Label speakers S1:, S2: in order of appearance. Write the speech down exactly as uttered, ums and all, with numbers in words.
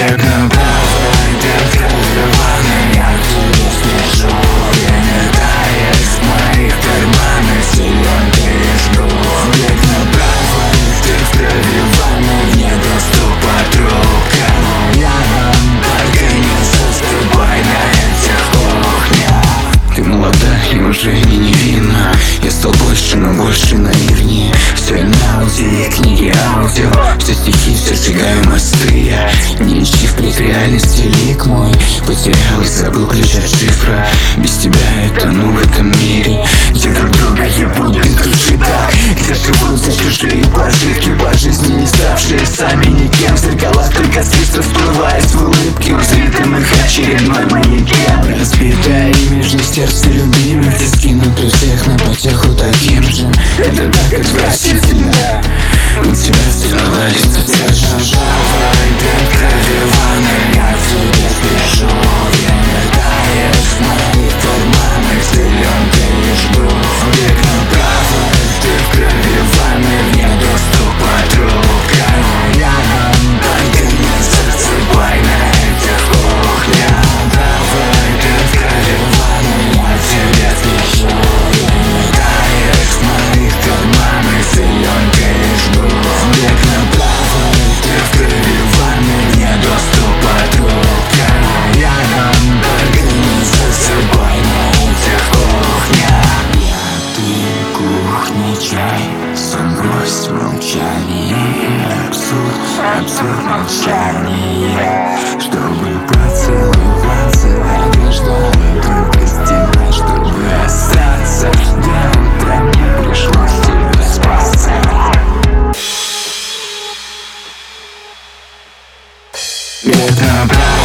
S1: Бег направо, идет караваны, я к тебе спешу. Прилетаешь в моих карманах, селенки и жду. Бег направо, ты в крови ванной, вне доступа трубка. Рядом, только не засыпай на этих кухнях. Ты молода и уже не невинна. Я стал больше, но больше наивнее. Все на аудио, книги аудио. Все стихи, все сжигаю мосты. Я не ищи впредь реальности, лик мой потерял и забыл ключ от шифра. Без тебя я тону в этом мире, где друг друга ебут без души так. Где живут за чужие пожитки, по жизни не ставшие сами никем. В зеркалах только свист расплываясь в улыбке, узритым их очередной манекен. Разбитое имидж на сердце любимых, ты скинут у всех на потеху таким же. Это так отвратительно. У тебя целовались соцсети. Идет крови ванной, я к тебе спешу. Прилетаешь в моих карманах, селенки и жду. Бег направо, ты в крови ванной, вне доступа трубка. Рядом, только не засыпай на этих кухнях. Направо, идет крови ванной, я к тебе спешу. Прилетаешь в моих карманах, селенки и жду. Бег направо, ты в крови ванной, вне доступа трубка. Рядом, только не засыпай на этих кухнях. Я, ты, кухня, чай, сон, грусть, молчание. Абсурд, абсурд, молчание. Чтобы поцеловаться, одежда вокруг стена. Чтобы остаться, до утра мне пришлось тебя спасать. Бег направо.